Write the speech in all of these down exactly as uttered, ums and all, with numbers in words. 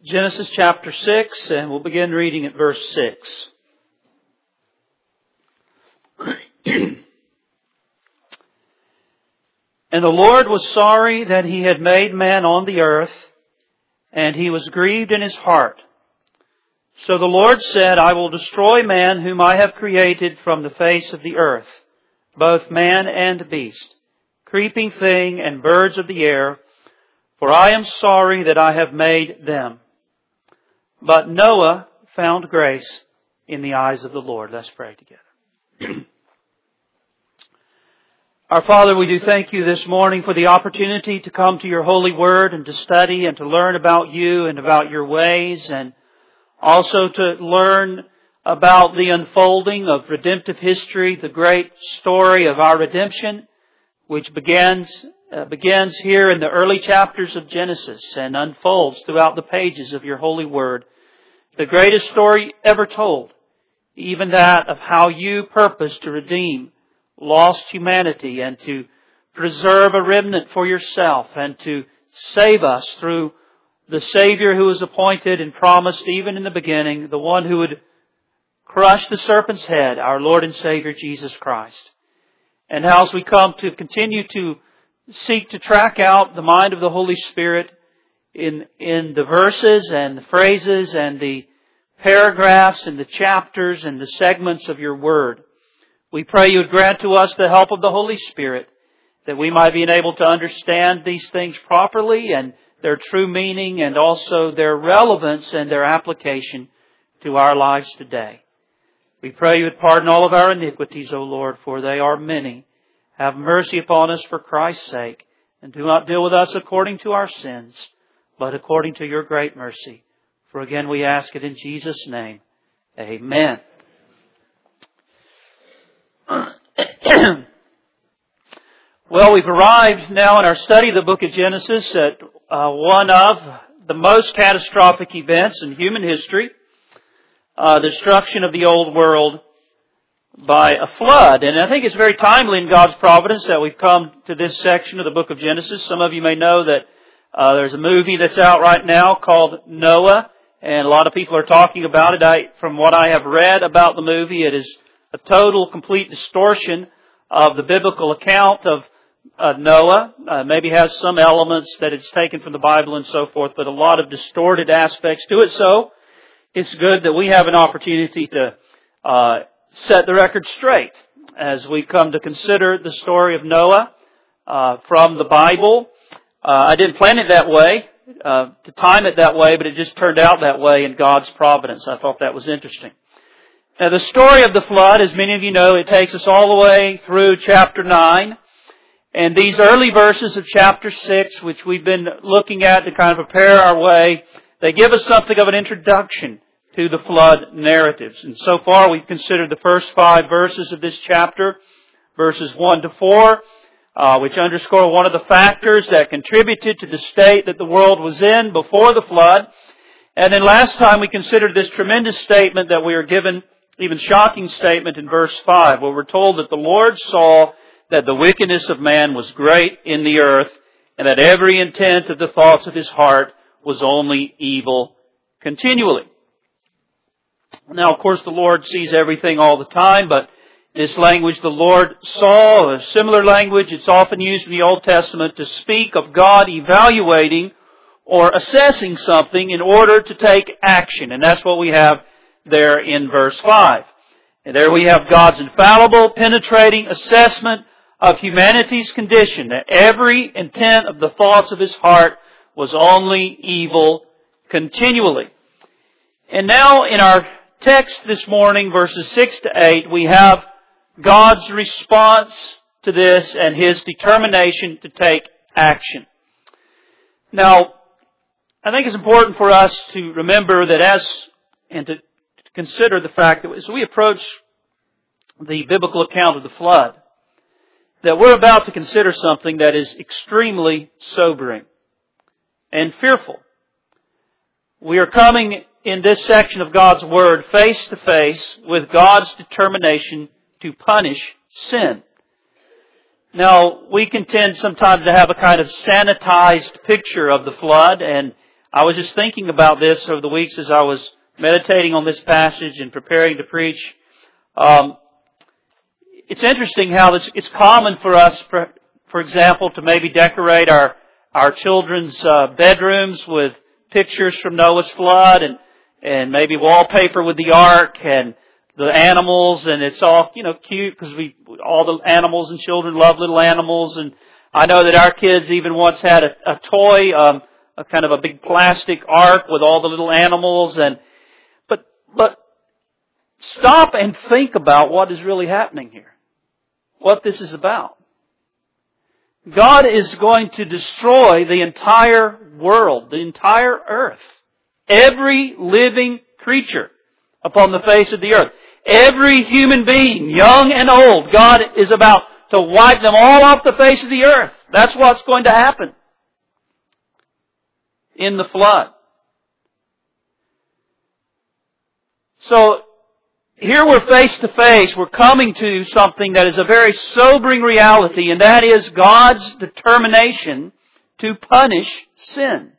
Genesis chapter six, and we'll begin reading at verse six. And the Lord was sorry that He had made man on the earth, and He was grieved in His heart. So the Lord said, I will destroy man whom I have created from the face of the earth, both man and beast, creeping thing and birds of the air, for I am sorry that I have made them. But Noah found grace in the eyes of the Lord. Let's pray together. Our Father, we do thank You this morning for the opportunity to come to Your holy word and to study and to learn about You and about Your ways, and also to learn about the unfolding of redemptive history, the great story of our redemption, which begins uh, begins here in the early chapters of Genesis and unfolds throughout the pages of Your holy word. The greatest story ever told, even that of how You purpose to redeem lost humanity and to preserve a remnant for Yourself and to save us through the Savior who was appointed and promised even in the beginning, the one who would crush the serpent's head, our Lord and Savior Jesus Christ. And how as we come to continue to seek to track out the mind of the Holy Spirit in, in the verses and the phrases and the paragraphs and the chapters and the segments of Your Word, we pray You would grant to us the help of the Holy Spirit, that we might be able to understand these things properly and their true meaning and also their relevance and their application to our lives today. We pray You would pardon all of our iniquities, O Lord, for they are many. Have mercy upon us for Christ's sake, and do not deal with us according to our sins, but according to Your great mercy. For again we ask it in Jesus' name. Amen. Well, we've arrived now in our study of the book of Genesis at uh, one of the most catastrophic events in human history, uh, the destruction of the old world by a flood. And I think it's very timely in God's providence that we've come to this section of the book of Genesis. Some of you may know that uh, there's a movie that's out right now called Noah, and a lot of people are talking about it. I, from what I have read about the movie, it is a total, complete distortion of the biblical account of uh, Noah. Uh, maybe has some elements that it's taken from the Bible and so forth, but a lot of distorted aspects to it. So it's good that we have an opportunity to uh, set the record straight as we come to consider the story of Noah uh, from the Bible. Uh, I didn't plan it that way, uh, to time it that way, but it just turned out that way in God's providence. I thought that was interesting. Now, the story of the flood, as many of you know, it takes us all the way through chapter nine. And these early verses of chapter six, which we've been looking at to kind of prepare our way, they give us something of an introduction to the flood narratives. And so far, we've considered the first five verses of this chapter, verses one to four, uh, which underscore one of the factors that contributed to the state that the world was in before the flood. And then last time, we considered this tremendous statement that we are given, even shocking statement in verse five, where we're told that the Lord saw that the wickedness of man was great in the earth, and that every intent of the thoughts of his heart was only evil continually. Now, of course, the Lord sees everything all the time, but this language, the Lord saw, a similar language, it's often used in the Old Testament to speak of God evaluating or assessing something in order to take action. And that's what we have there in verse five. And there we have God's infallible, penetrating assessment of humanity's condition, that every intent of the thoughts of His heart was only evil continually. And now in our text this morning, verses six to eight, we have God's response to this and His determination to take action. Now, I think it's important for us to remember that as, and to consider the fact that as we approach the biblical account of the flood, that we're about to consider something that is extremely sobering and fearful. We are coming in this section of God's Word face to face with God's determination to punish sin. Now, we can tend sometimes to have a kind of sanitized picture of the flood, and I was just thinking about this over the weeks as I was meditating on this passage and preparing to preach. Um, it's interesting how it's, it's common for us, for, for example, to maybe decorate our, our children's uh, bedrooms with pictures from Noah's flood and, and maybe wallpaper with the ark and the animals, and it's all, you know, cute because we, all the animals and children love little animals. And I know that our kids even once had a, a toy, um, a kind of a big plastic ark with all the little animals. And but but stop and think about what is really happening here, what this is about. God is going to destroy the entire world, the entire earth, every living creature upon the face of the earth. Every human being, young and old, God is about to wipe them all off the face of the earth. That's what's going to happen in the flood. So, here we're face to face. We're coming to something that is a very sobering reality, and that is God's determination to punish sin.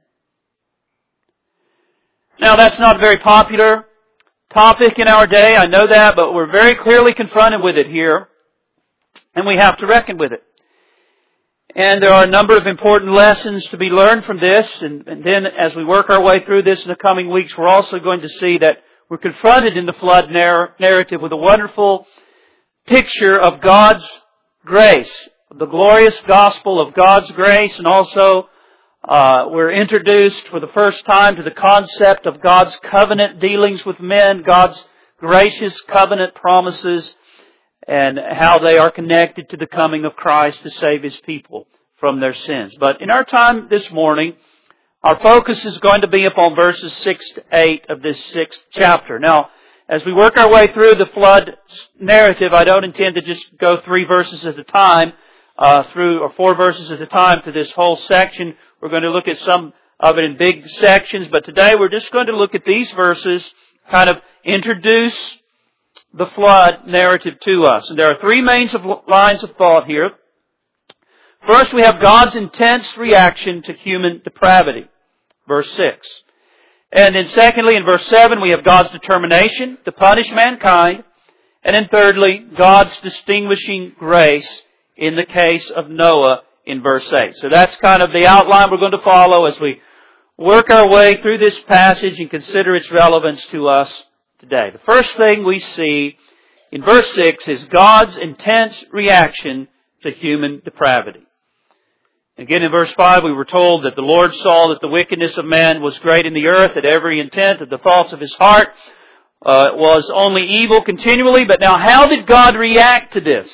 Now, that's not very popular topic in our day, I know that, but we're very clearly confronted with it here, and we have to reckon with it. And there are a number of important lessons to be learned from this, and, and then as we work our way through this in the coming weeks, we're also going to see that we're confronted in the flood narr- narrative with a wonderful picture of God's grace, the glorious gospel of God's grace, and also Uh, we're introduced for the first time to the concept of God's covenant dealings with men, God's gracious covenant promises, and how they are connected to the coming of Christ to save His people from their sins. But in our time this morning, our focus is going to be upon verses six to eight of this sixth chapter. Now, as we work our way through the flood narrative, I don't intend to just go three verses at a time, uh, through, or four verses at a time to this whole section. We're going to look at some of it in big sections, but today we're just going to look at these verses, kind of introduce the flood narrative to us. And there are three main lines of thought here. First, we have God's intense reaction to human depravity, verse six. And then secondly, in verse seven, we have God's determination to punish mankind. And then thirdly, God's distinguishing grace in the case of Noah in verse eight. So that's kind of the outline we're going to follow as we work our way through this passage and consider its relevance to us today. The first thing we see in verse six is God's intense reaction to human depravity. Again, in verse five, we were told that the Lord saw that the wickedness of man was great in the earth, that every intent of the thoughts of his heart uh, was only evil continually. But now, how did God react to this?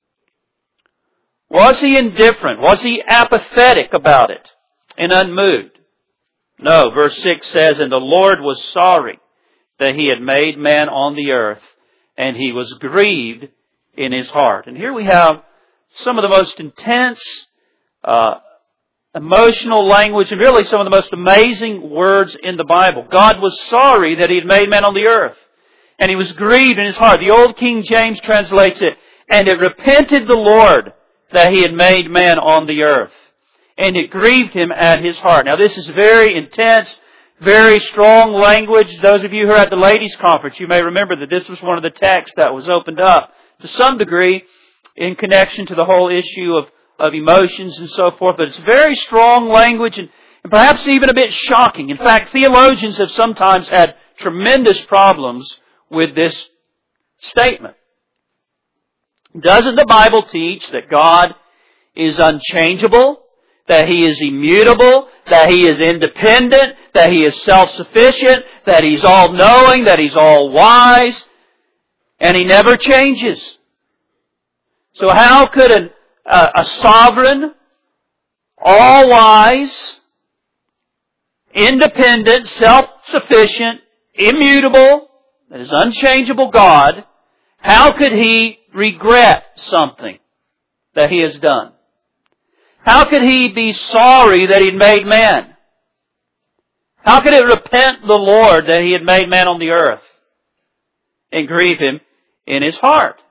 Was He indifferent? Was He apathetic about it and unmoved? No, verse six says, "And the Lord was sorry that He had made man on the earth, and He was grieved in His heart." And here we have some of the most intense, uh, emotional language, and really some of the most amazing words in the Bible. God was sorry that He had made man on the earth, and He was grieved in His heart. The old King James translates it, "And it repented the Lord that He had made man on the earth, and it grieved Him at His heart." Now this is very intense, very strong language. Those of you who are at the ladies' conference, you may remember that this was one of the texts that was opened up to some degree in connection to the whole issue of, of emotions and so forth. But it's very strong language and, and perhaps even a bit shocking. In fact, theologians have sometimes had tremendous problems with this statement. Doesn't the Bible teach that God is unchangeable, that He is immutable, that He is independent, that He is self-sufficient, that He's all-knowing, that He's all-wise, and He never changes? So how could an, a, a sovereign, all-wise, independent, self-sufficient, immutable, that is unchangeable God, how could He regret something that He has done? How could He be sorry that He had made man? How could it repent the Lord that He had made man on the earth and grieve Him in His heart?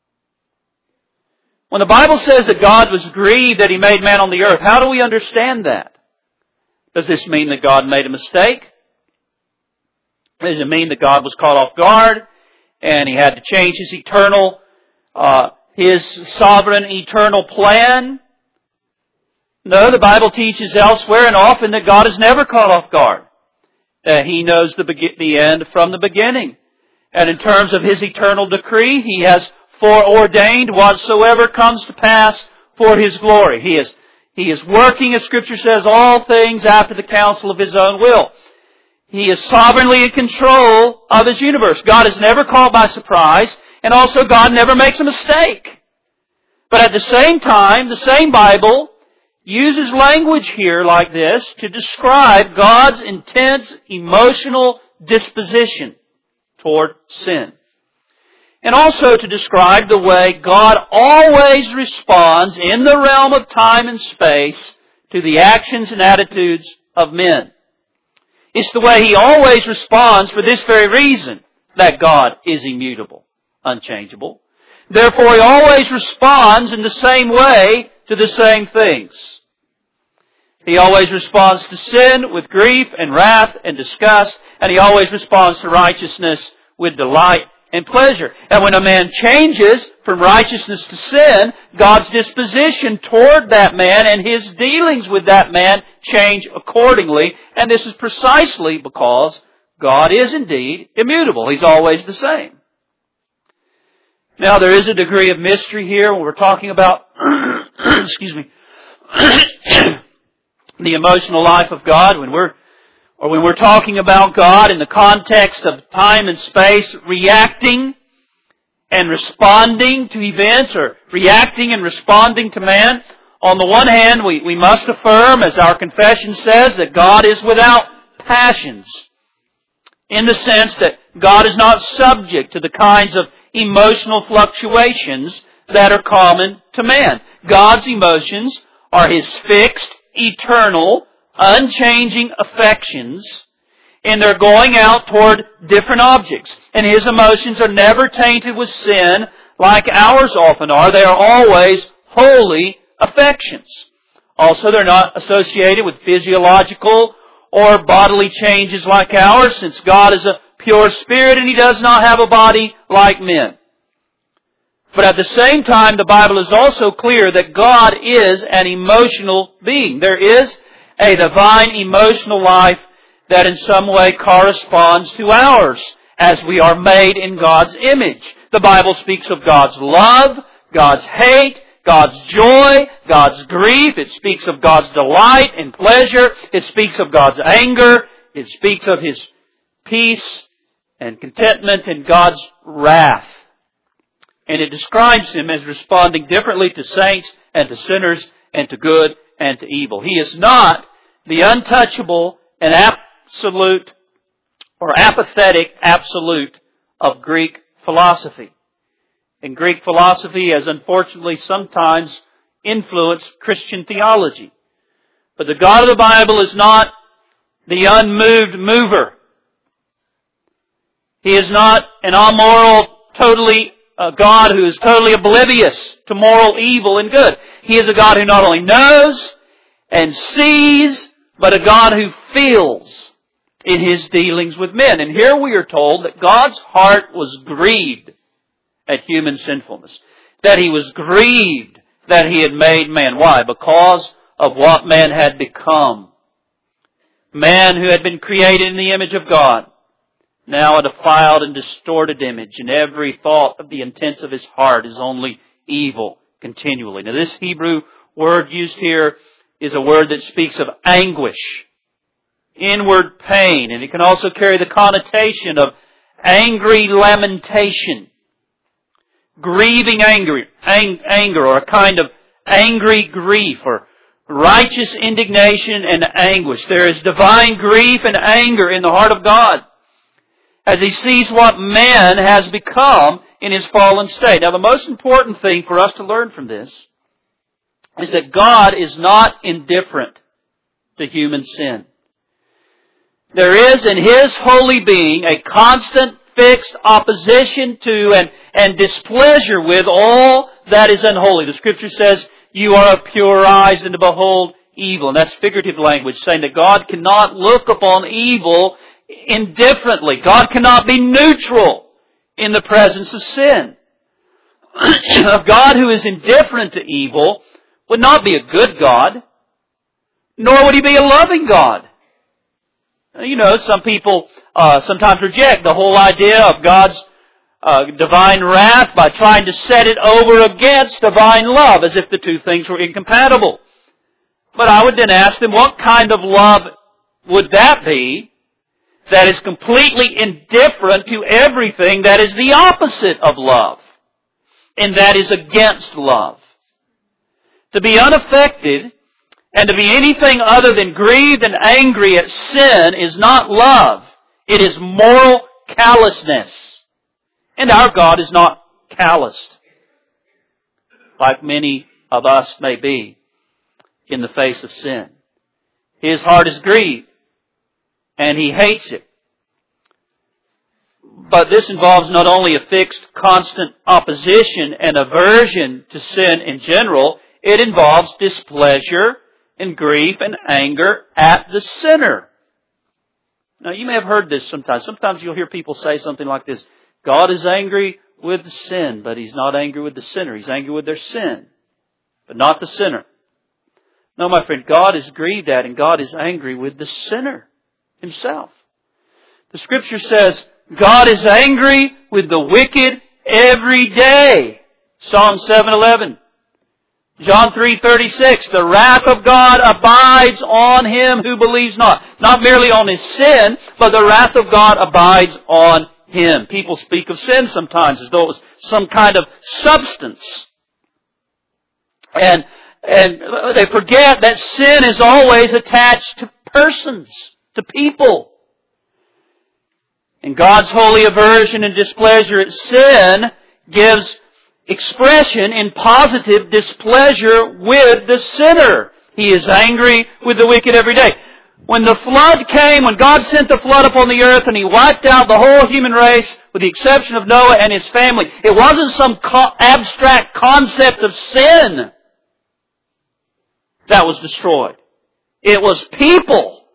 When the Bible says that God was grieved that He made man on the earth, how do we understand that? Does this mean that God made a mistake? Does it mean that God was caught off guard and He had to change His eternal, uh, His sovereign eternal plan? No, the Bible teaches elsewhere and often that God is never caught off guard. That He knows the, be- the end from the beginning. And in terms of His eternal decree, He has foreordained whatsoever comes to pass for His glory. He is, He is working, as Scripture says, all things after the counsel of His own will. He is sovereignly in control of His universe. God is never caught by surprise, and also God never makes a mistake. But at the same time, the same Bible uses language here like this to describe God's intense emotional disposition toward sin. And also to describe the way God always responds in the realm of time and space to the actions and attitudes of men. It's the way He always responds for this very reason, that God is immutable, unchangeable. Therefore, He always responds in the same way to the same things. He always responds to sin with grief and wrath and disgust, and He always responds to righteousness with delight and pleasure. And when a man changes from righteousness to sin, God's disposition toward that man and His dealings with that man change accordingly. And this is precisely because God is indeed immutable. He's always the same. Now, there is a degree of mystery here when we're talking about, excuse me, the emotional life of God, when we're, or when we're talking about God in the context of time and space, reacting and responding to events, or reacting and responding to man. On the one hand, we, we must affirm, as our confession says, that God is without passions, in the sense that God is not subject to the kinds of emotional fluctuations that are common to man. God's emotions are His fixed, eternal, unchanging affections, and they're going out toward different objects. And His emotions are never tainted with sin like ours often are. They are always holy affections. Also, they're not associated with physiological or bodily changes like ours, since God is a pure spirit and He does not have a body like men. But at the same time, the Bible is also clear that God is an emotional being. There is a divine emotional life that in some way corresponds to ours, as we are made in God's image. The Bible speaks of God's love, God's hate, God's joy, God's grief. It speaks of God's delight and pleasure. It speaks of God's anger. It speaks of His peace and contentment and God's wrath. And it describes Him as responding differently to saints and to sinners and to good and to evil. He is not the untouchable and absolute or apathetic absolute of Greek philosophy. And Greek philosophy has unfortunately sometimes influenced Christian theology. But the God of the Bible is not the unmoved mover. He is not an amoral, totally a God who is totally oblivious to moral evil and good. He is a God who not only knows and sees, but a God who feels in His dealings with men. And here we are told that God's heart was grieved at human sinfulness. That He was grieved that He had made man. Why? Because of what man had become. Man who had been created in the image of God, now a defiled and distorted image, and every thought of the intents of his heart is only evil continually. Now this Hebrew word used here is a word that speaks of anguish, inward pain, and it can also carry the connotation of angry lamentation, grieving anger, ang- anger, or a kind of angry grief, or righteous indignation and anguish. There is divine grief and anger in the heart of God as He sees what man has become in his fallen state. Now, the most important thing for us to learn from this is that God is not indifferent to human sin. There is in His holy being a constant, fixed opposition to and, and displeasure with all that is unholy. The Scripture says, "You are of pure eyes, and to behold evil. And that's figurative language, saying that God cannot look upon evil indifferently. God cannot be neutral in the presence of sin. A God who is indifferent to evil would not be a good God, nor would He be a loving God. You know, some people uh, sometimes reject the whole idea of God's uh, divine wrath by trying to set it over against divine love, as if the two things were incompatible. But I would then ask them, what kind of love would that be that is completely indifferent to everything that is the opposite of love, and that is against love? To be unaffected and to be anything other than grieved and angry at sin is not love. It is moral callousness. And our God is not calloused, like many of us may be in the face of sin. His heart is grieved, and He hates it. But this involves not only a fixed, constant opposition and aversion to sin in general, it involves displeasure and grief and anger at the sinner. Now, you may have heard this sometimes. Sometimes you'll hear people say something like this: God is angry with the sin, but He's not angry with the sinner. He's angry with their sin, but not the sinner. No, my friend, God is grieved at and God is angry with the sinner himself. The Scripture says God is angry with the wicked every day. Psalm seven eleven. John three thirty-six, the wrath of God abides on him who believes not. Not merely on his sin, but the wrath of God abides on him. People speak of sin sometimes as though it was some kind of substance. And, and they forget that sin is always attached to persons, to people. And God's holy aversion and displeasure at sin gives expression in positive displeasure with the sinner. He is angry with the wicked every day. When the flood came, when God sent the flood upon the earth and He wiped out the whole human race with the exception of Noah and his family, it wasn't some co- abstract concept of sin that was destroyed. It was people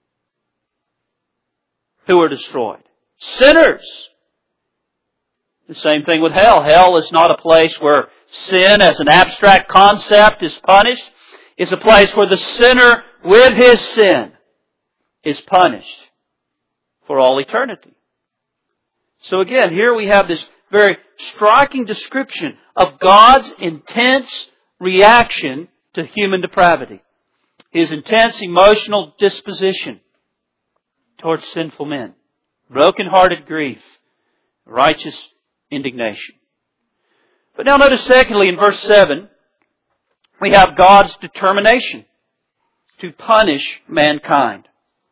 who were destroyed. Sinners. The same thing with hell. Hell is not a place where sin as an abstract concept is punished. It's a place where the sinner with his sin is punished for all eternity. So again, here we have this very striking description of God's intense reaction to human depravity. His intense emotional disposition towards sinful men. Broken-hearted grief. Righteous indignation. But now notice secondly in verse seven, we have God's determination to punish mankind.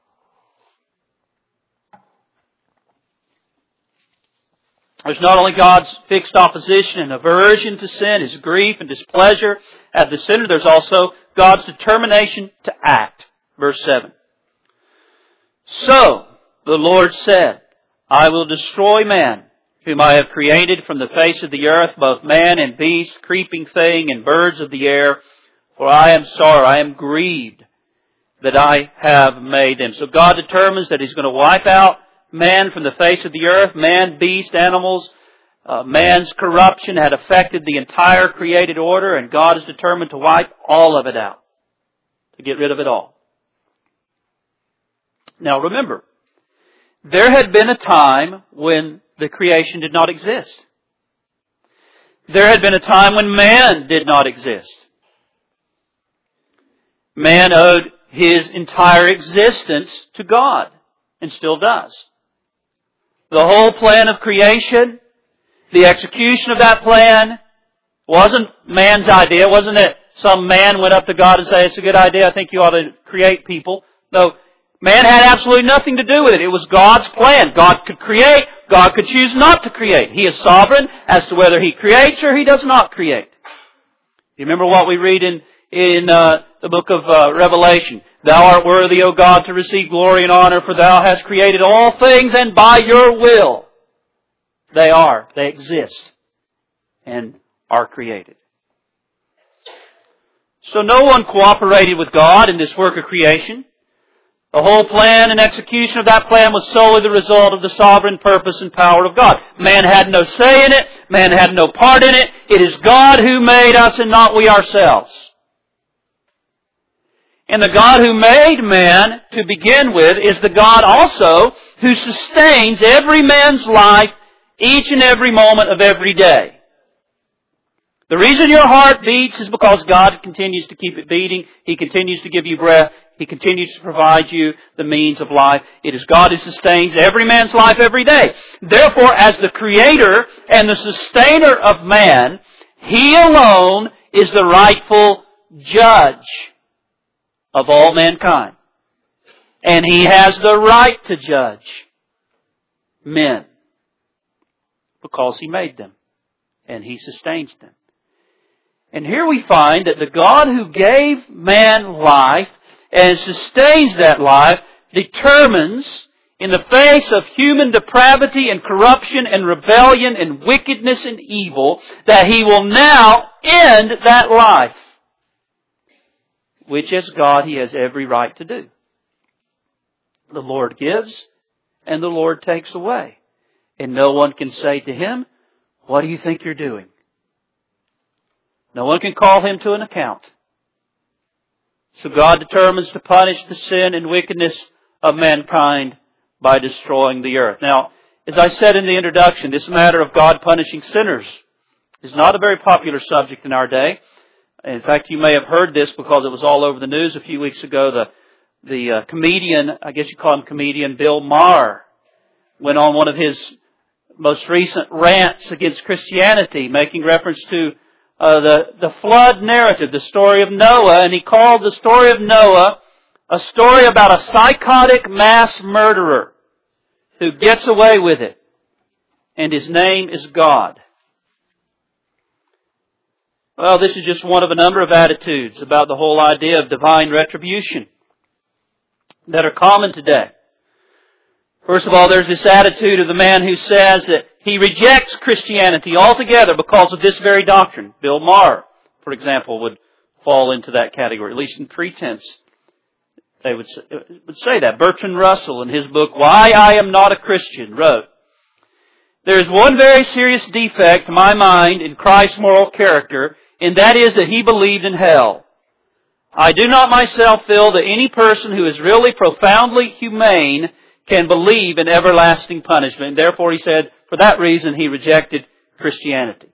There's not only God's fixed opposition and aversion to sin, His grief and displeasure at the sinner, there's also God's determination to act. Verse seven. So, the Lord said, I will destroy man, whom I have created from the face of the earth, both man and beast, creeping thing, and birds of the air. For I am sorry, I am grieved that I have made them. So God determines that He's going to wipe out man from the face of the earth. Man, beast, animals. Uh, man's corruption had affected the entire created order, and God is determined to wipe all of it out. To get rid of it all. Now remember, there had been a time when the creation did not exist. There had been a time when man did not exist. Man owed his entire existence to God, and still does. The whole plan of creation, the execution of that plan, wasn't man's idea. Wasn't it some man went up to God and said, it's a good idea, I think you ought to create people. No, man had absolutely nothing to do with it. It was God's plan. God could create. God could choose not to create. He is sovereign as to whether He creates or He does not create. You remember what we read in, in uh, the book of uh, Revelation? Thou art worthy, O God, to receive glory and honor, for Thou hast created all things, and by Your will they are, they exist, and are created. So no one cooperated with God in this work of creation. The whole plan and execution of that plan was solely the result of the sovereign purpose and power of God. Man had no say in it. Man had no part in it. It is God who made us and not we ourselves. And the God who made man to begin with is the God also who sustains every man's life each and every moment of every day. The reason your heart beats is because God continues to keep it beating. He continues to give you breath. He continues to provide you the means of life. It is God who sustains every man's life every day. Therefore, as the Creator and the Sustainer of man, He alone is the rightful judge of all mankind. And He has the right to judge men because He made them and He sustains them. And here we find that the God who gave man life and sustains that life determines, in the face of human depravity and corruption and rebellion and wickedness and evil, that He will now end that life, which as God He has every right to do. The Lord gives and the Lord takes away. And no one can say to Him, "What do you think you're doing?" No one can call Him to an account. So God determines to punish the sin and wickedness of mankind by destroying the earth. Now, as I said in the introduction, this matter of God punishing sinners is not a very popular subject in our day. In fact, you may have heard this because it was all over the news a few weeks ago. The, the uh, comedian, I guess you call him comedian, Bill Maher, went on one of his most recent rants against Christianity, making reference to Uh, the, the flood narrative, the story of Noah, and he called the story of Noah a story about a psychotic mass murderer who gets away with it. And his name is God. Well, this is just one of a number of attitudes about the whole idea of divine retribution that are common today. First of all, there's this attitude of the man who says that he rejects Christianity altogether because of this very doctrine. Bill Maher, for example, would fall into that category, at least in pretense. They would say, would say that. Bertrand Russell, in his book, Why I Am Not a Christian, wrote, "There is one very serious defect, to my mind, in Christ's moral character, and that is that He believed in hell. I do not myself feel that any person who is really profoundly humane can believe in everlasting punishment." And therefore, he said, for that reason, he rejected Christianity.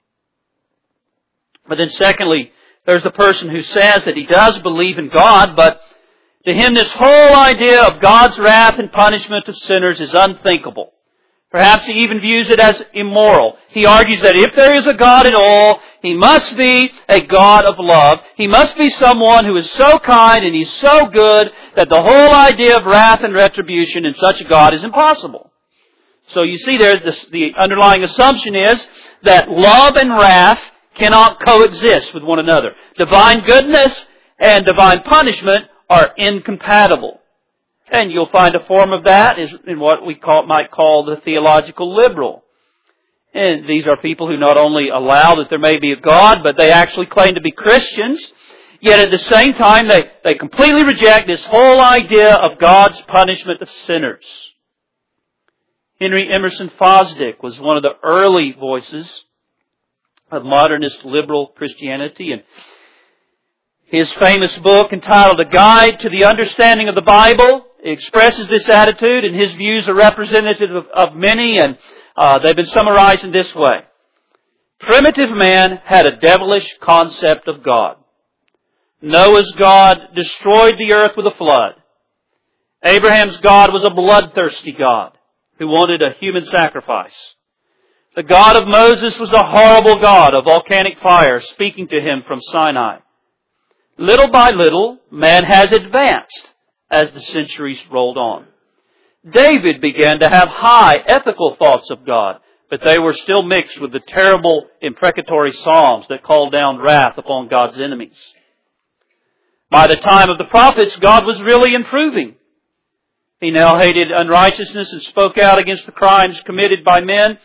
But then secondly, there's the person who says that he does believe in God, but to him this whole idea of God's wrath and punishment of sinners is unthinkable. Perhaps he even views it as immoral. He argues that if there is a God at all, He must be a God of love. He must be someone who is so kind and He's so good that the whole idea of wrath and retribution in such a God is impossible. So you see there, this, the underlying assumption is that love and wrath cannot coexist with one another. Divine goodness and divine punishment are incompatible. And you'll find a form of that is in what we call, might call the theological liberal. And these are people who not only allow that there may be a God, but they actually claim to be Christians. Yet at the same time, they, they completely reject this whole idea of God's punishment of sinners. Henry Emerson Fosdick was one of the early voices of modernist liberal Christianity, and his famous book entitled A Guide to the Understanding of the Bible expresses this attitude, and his views are representative of, of many, and uh, they've been summarized in this way. Primitive man had a devilish concept of God. Noah's God destroyed the earth with a flood. Abraham's God was a bloodthirsty God who wanted a human sacrifice. The God of Moses was a horrible God of volcanic fire speaking to him from Sinai. Little by little, man has advanced as the centuries rolled on. David began to have high ethical thoughts of God, but they were still mixed with the terrible imprecatory psalms that called down wrath upon God's enemies. By the time of the prophets, God was really improving. He now hated unrighteousness and spoke out against the crimes committed by men.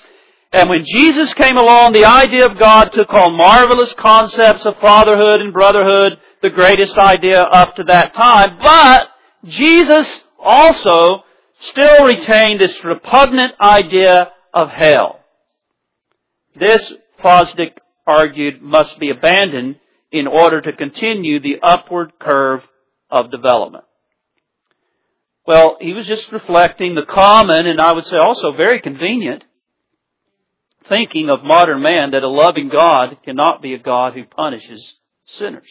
And when Jesus came along, the idea of God took on marvelous concepts of fatherhood and brotherhood, the greatest idea up to that time. But Jesus also still retained this repugnant idea of hell. This, Fosdick argued, must be abandoned in order to continue the upward curve of development. Well, he was just reflecting the common, and I would say also very convenient, thinking of modern man that a loving God cannot be a God who punishes sinners.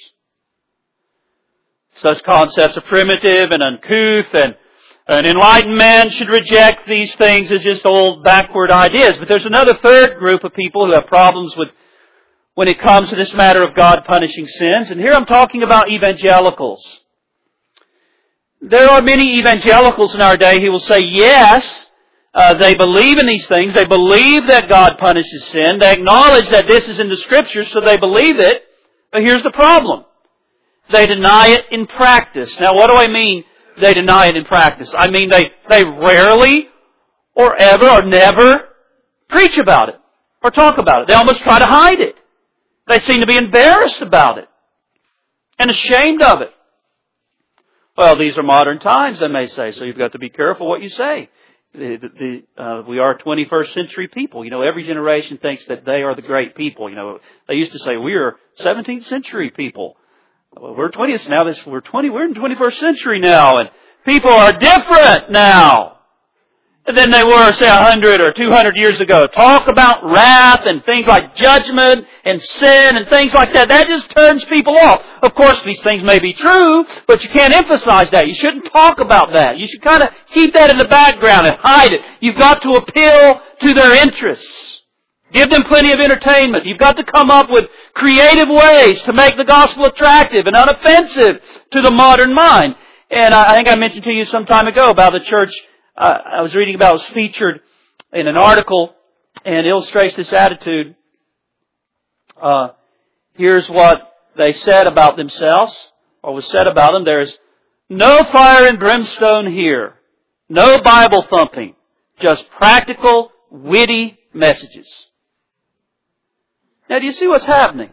Such concepts are primitive and uncouth, and an enlightened man should reject these things as just old backward ideas. But there's another third group of people who have problems with when it comes to this matter of God punishing sins. And here I'm talking about evangelicals. There are many evangelicals in our day who will say, yes, uh, they believe in these things. They believe that God punishes sin. They acknowledge that this is in the Scriptures, so they believe it. But here's the problem. They deny it in practice. Now, what do I mean they deny it in practice? I mean they, they rarely or ever or never preach about it or talk about it. They almost try to hide it. They seem to be embarrassed about it and ashamed of it. Well, these are modern times, they may say, so you've got to be careful what you say. The, the, uh, we are twenty-first century people. You know, every generation thinks that they are the great people. You know, they used to say we are seventeenth century people. Well, we're twentieth now. This we're twenty. We're in the twenty-first century now, and people are different now than they were, say, a hundred or two hundred years ago. Talk about wrath and things like judgment and sin and things like that. That just turns people off. Of course, these things may be true, but you can't emphasize that. You shouldn't talk about that. You should kind of keep that in the background and hide it. You've got to appeal to their interests. Give them plenty of entertainment. You've got to come up with creative ways to make the gospel attractive and unoffensive to the modern mind. And I think I mentioned to you some time ago about the church uh, I was reading about. It was featured in an article and illustrates this attitude. Uh, here's what they said about themselves, or was said about them. There's no fire and brimstone here. No Bible thumping. Just practical, witty messages. Now, do you see what's happening?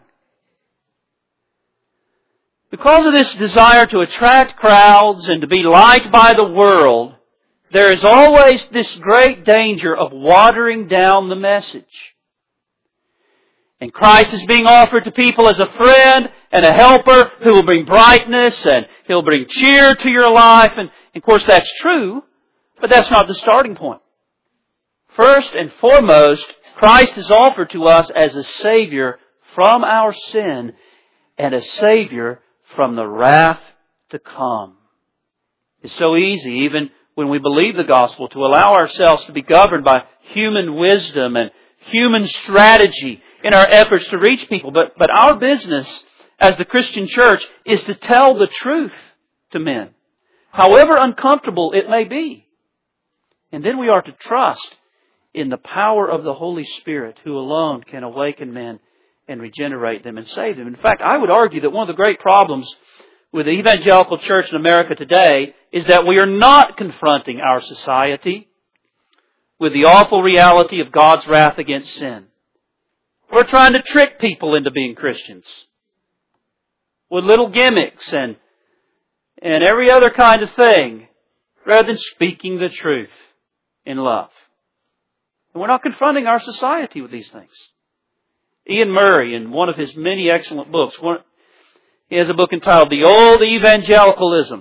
Because of this desire to attract crowds and to be liked by the world, there is always this great danger of watering down the message. And Christ is being offered to people as a friend and a helper who will bring brightness and He'll bring cheer to your life. And, of course, that's true, but that's not the starting point. First and foremost, Christ is offered to us as a Savior from our sin and a Savior from the wrath to come. It's so easy, even when we believe the gospel, to allow ourselves to be governed by human wisdom and human strategy in our efforts to reach people. But, but our business as the Christian church is to tell the truth to men, however uncomfortable it may be. And then we are to trust in the power of the Holy Spirit, who alone can awaken men and regenerate them and save them. In fact, I would argue that one of the great problems with the evangelical church in America today is that we are not confronting our society with the awful reality of God's wrath against sin. We're trying to trick people into being Christians with little gimmicks and, and every other kind of thing, rather than speaking the truth in love. And we're not confronting our society with these things. Ian Murray, in one of his many excellent books, one, he has a book entitled The Old Evangelicalism.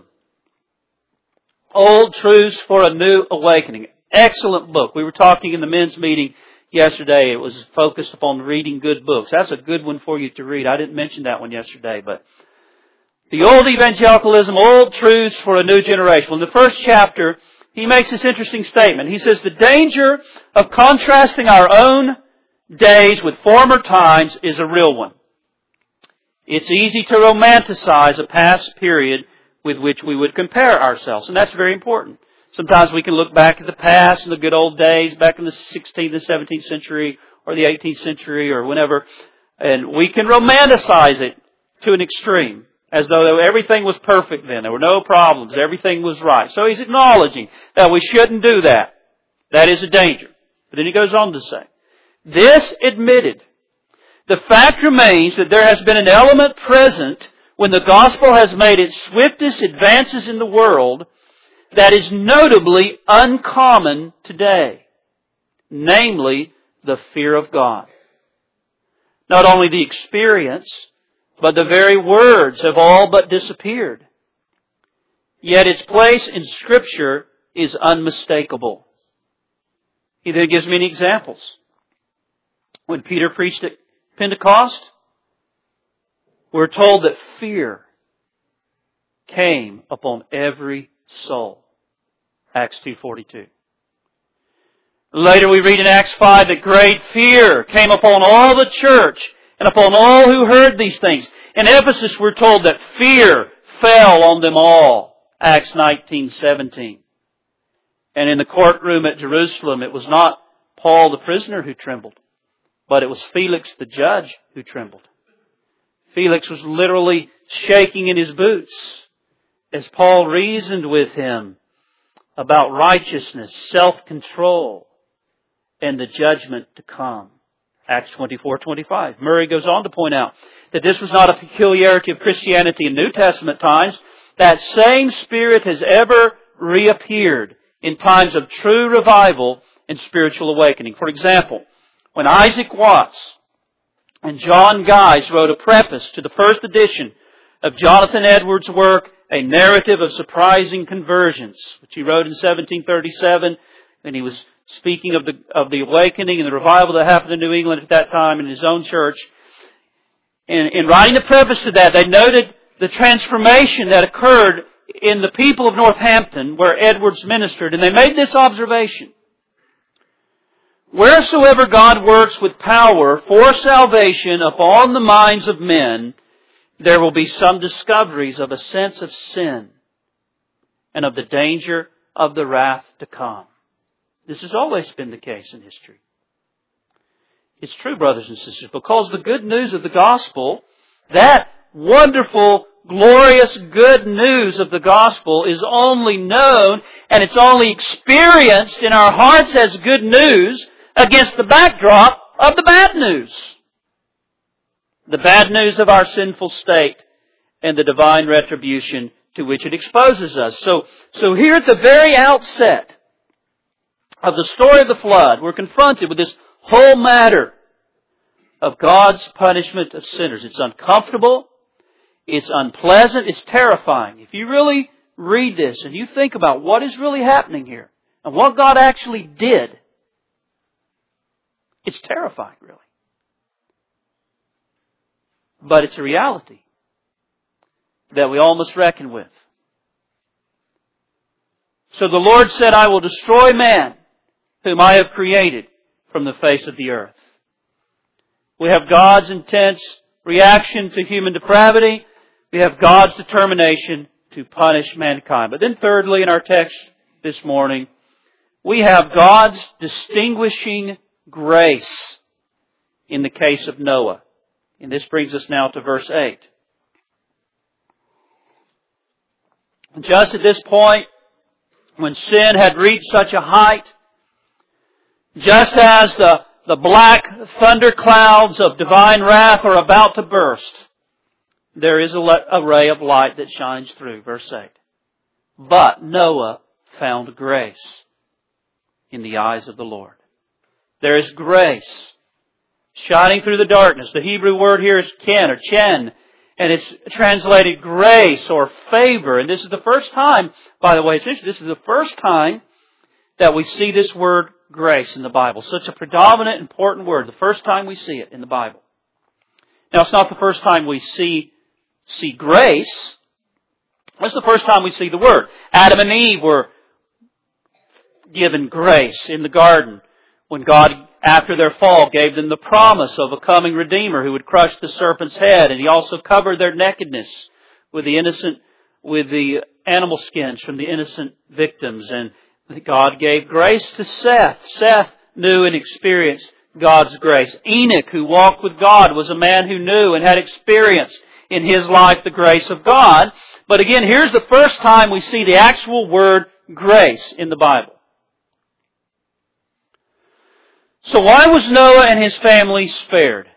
Old Truths for a New Awakening. Excellent book. We were talking in the men's meeting yesterday. It was focused upon reading good books. That's a good one for you to read. I didn't mention that one yesterday, but The Old Evangelicalism, Old Truths for a New Generation. Well, in the first chapter, he makes this interesting statement. He says, the danger of contrasting our own days with former times is a real one. It's easy to romanticize a past period with which we would compare ourselves, and that's very important. Sometimes we can look back at the past and the good old days, back in the sixteenth and seventeenth century, or the eighteenth century, or whenever, and we can romanticize it to an extreme, as though everything was perfect then. There were no problems. Everything was right. So he's acknowledging that we shouldn't do that. That is a danger. But then he goes on to say, This admitted, the fact remains that there has been an element present when the gospel has made its swiftest advances in the world that is notably uncommon today, namely the fear of God. Not only the experience, but the very words have all but disappeared. Yet its place in Scripture is unmistakable. He then gives many examples. When Peter preached at Pentecost, we're told that fear came upon every soul. Acts two forty-two. Later we read in Acts five that great fear came upon all the church and upon all who heard these things. In Ephesus we're told that fear fell on them all. Acts nineteen seventeen. And in the courtroom at Jerusalem it was not Paul the prisoner who trembled, but it was Felix the judge who trembled. Felix was literally shaking in his boots as Paul reasoned with him about righteousness, self-control, and the judgment to come. Acts twenty-four twenty-five. Murray goes on to point out that this was not a peculiarity of Christianity in New Testament times. That same Spirit has ever reappeared in times of true revival and spiritual awakening. For example, when Isaac Watts and John Guise wrote a preface to the first edition of Jonathan Edwards' work, A Narrative of Surprising Conversions, which he wrote in seventeen thirty-seven, and he was speaking of the of the awakening and the revival that happened in New England at that time in his own church. In, in writing the preface to that, they noted the transformation that occurred in the people of Northampton where Edwards ministered, and they made this observation. Wheresoever God works with power for salvation upon the minds of men, there will be some discoveries of a sense of sin and of the danger of the wrath to come. This has always been the case in history. It's true, brothers and sisters, because the good news of the gospel, that wonderful, glorious good news of the gospel is only known and it's only experienced in our hearts as good news against the backdrop of the bad news. The bad news of our sinful state and the divine retribution to which it exposes us. So, so here at the very outset of the story of the flood, we're confronted with this whole matter of God's punishment of sinners. It's uncomfortable. It's unpleasant. It's terrifying. If you really read this and you think about what is really happening here and what God actually did, it's terrifying, really. But it's a reality that we all must reckon with. So the Lord said, I will destroy man whom I have created from the face of the earth. We have God's intense reaction to human depravity. We have God's determination to punish mankind. But then thirdly, in our text this morning, we have God's distinguishing grace in the case of Noah. And this brings us now to verse eight. Just at this point, when sin had reached such a height, just as the, the black thunderclouds of divine wrath are about to burst, there is a, a ray of light that shines through. Verse eight. But Noah found grace in the eyes of the Lord. There is grace shining through the darkness. The Hebrew word here is ken or chen, and it's translated grace or favor. And this is the first time, by the way, this is the first time that we see this word grace in the Bible. Such a predominant, important word. The first time we see it in the Bible. Now, it's not the first time we see, see grace. It's the first time we see the word. Adam and Eve were given grace in the garden when God, after their fall, gave them the promise of a coming Redeemer who would crush the serpent's head. And He also covered their nakedness with the innocent, with the animal skins from the innocent victims. And God gave grace to Seth. Seth knew and experienced God's grace. Enoch, who walked with God, was a man who knew and had experienced in his life the grace of God. But again, here's the first time we see the actual word grace in the Bible. So why was Noah and his family spared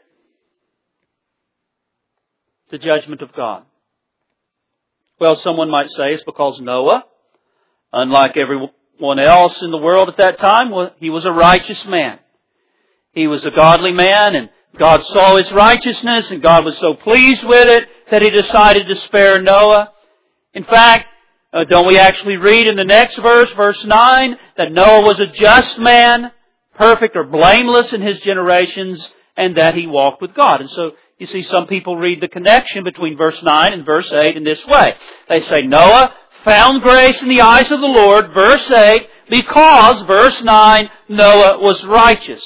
the judgment of God? Well, someone might say it's because Noah, unlike everyone else in the world at that time, he was a righteous man. He was a godly man, and God saw his righteousness, and God was so pleased with it that He decided to spare Noah. In fact, uh, don't we actually read in the next verse, verse nine, that Noah was a just man, perfect or blameless in his generations, and that he walked with God. And so, you see, some people read the connection between verse nine and verse eight in this way. They say, Noah found grace in the eyes of the Lord, verse eight, because, verse nine, Noah was righteous.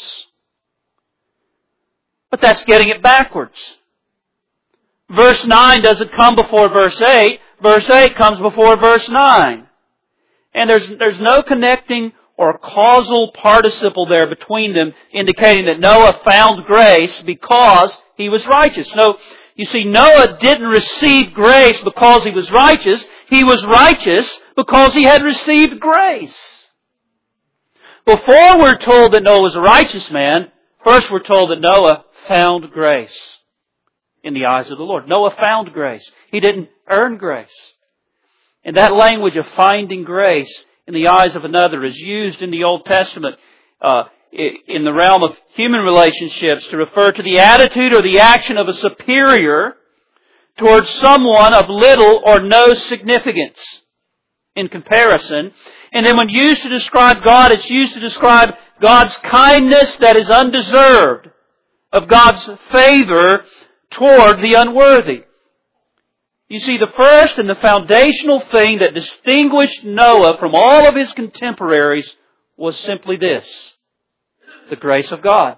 But that's getting it backwards. Verse nine doesn't come before verse eight. Verse eight comes before verse nine. And there's, there's no connecting or causal participle there between them, indicating that Noah found grace because he was righteous. No, you see, Noah didn't receive grace because he was righteous. He was righteous because he had received grace. Before we're told that Noah was a righteous man, first we're told that Noah found grace in the eyes of the Lord. Noah found grace. He didn't earn grace. And that language of finding grace in the eyes of another is used in the Old Testament uh, in the realm of human relationships to refer to the attitude or the action of a superior towards someone of little or no significance in comparison. And then when used to describe God, it's used to describe God's kindness that is undeserved, of God's favor toward the unworthy. You see, the first and the foundational thing that distinguished Noah from all of his contemporaries was simply this: the grace of God.